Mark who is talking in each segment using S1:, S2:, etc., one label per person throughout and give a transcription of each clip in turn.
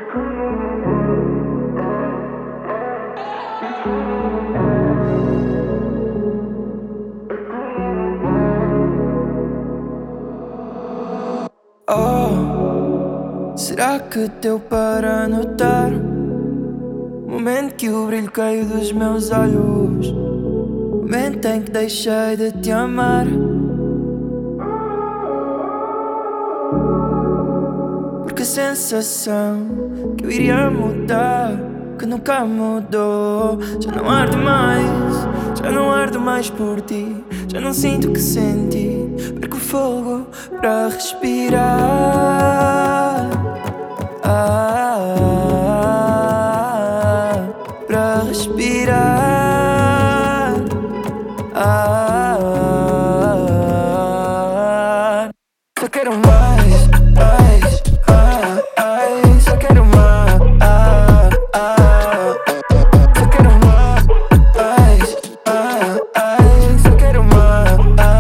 S1: Oh, será que deu para notar o momento que o brilho caiu dos meus olhos, o momento em que deixei de te amar? Porque a sensação que eu iria mudar, que nunca mudou, já não arde mais, já não ardo mais por ti, já não sinto o que senti. Perco o fogo para respirar, para respirar, só quero mais, mais, só quero mais, só quero mais, só quero mais.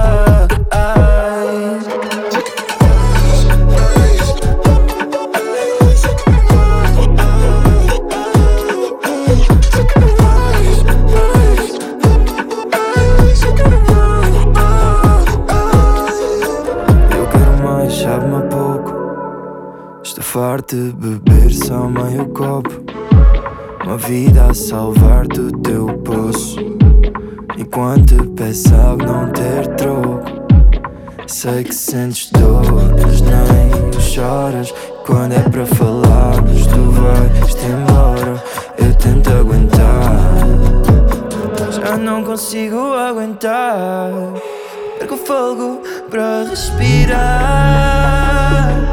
S1: Sabe-me a pouco, estou farto de beber só meio copo. Uma vida a salvar do teu poço, enquanto te peço algo não ter troco. Sei que sentes dor, mas nem choras. Quando é para falarmos, tu vais-te embora. Eu tento aguentar, já não consigo aguentar. Perco o fogo para respirar.